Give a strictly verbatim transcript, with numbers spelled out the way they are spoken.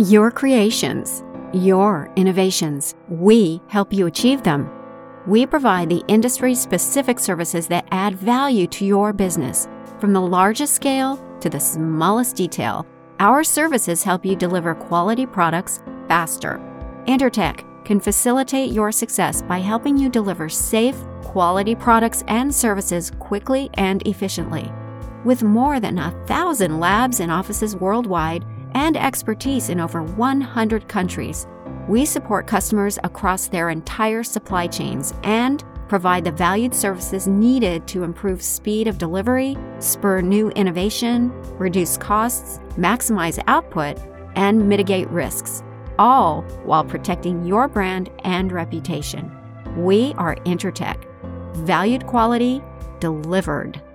Your creations, your innovations. We help you achieve them. We provide the industry-specific services that add value to your business. From the largest scale to the smallest detail, our services help you deliver quality products faster. Intertech can facilitate your success by helping you deliver safe, quality products and services quickly and efficiently. With more than a thousand labs and offices worldwide and expertise in over one hundred countries, we support customers across their entire supply chains and provide the valued services needed to improve speed of delivery, spur new innovation, reduce costs, maximize output, and mitigate risks, all while protecting your brand and reputation. We are Intertech. Valued quality delivered.